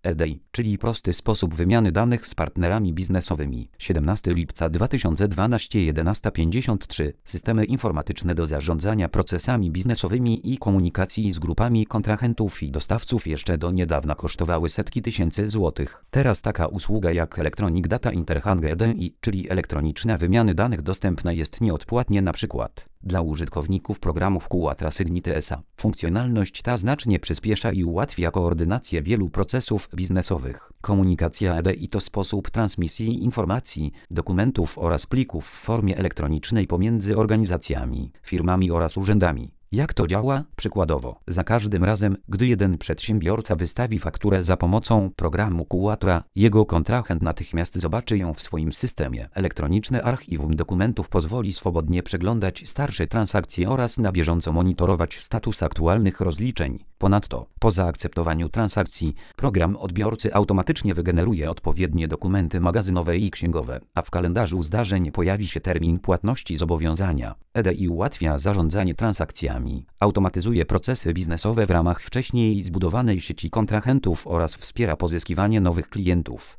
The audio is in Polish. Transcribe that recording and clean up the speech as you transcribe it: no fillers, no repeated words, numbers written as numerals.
EDI, czyli prosty sposób wymiany danych z partnerami biznesowymi. 17 lipca 2012 11:53. Systemy informatyczne do zarządzania procesami biznesowymi i komunikacji z grupami kontrahentów i dostawców jeszcze do niedawna kosztowały setki tysięcy złotych. Teraz taka usługa jak Electronic Data Interchange EDI, czyli elektroniczna wymiana danych, dostępna jest nieodpłatnie np. dla użytkowników programów Quatra Signity SA. Funkcjonalność ta znacznie przyspiesza i ułatwia koordynację wielu procesów biznesowych. Komunikacja EDI to sposób transmisji informacji, dokumentów oraz plików w formie elektronicznej pomiędzy organizacjami, firmami oraz urzędami. Jak to działa? Przykładowo, za każdym razem, gdy jeden przedsiębiorca wystawi fakturę za pomocą programu Quatra, jego kontrahent natychmiast zobaczy ją w swoim systemie. Elektroniczne archiwum dokumentów pozwoli swobodnie przeglądać starsze transakcje oraz na bieżąco monitorować status aktualnych rozliczeń. Ponadto, po zaakceptowaniu transakcji, program odbiorcy automatycznie wygeneruje odpowiednie dokumenty magazynowe i księgowe, a w kalendarzu zdarzeń pojawi się termin płatności zobowiązania. EDI ułatwia zarządzanie transakcjami, automatyzuje procesy biznesowe w ramach wcześniej zbudowanej sieci kontrahentów oraz wspiera pozyskiwanie nowych klientów.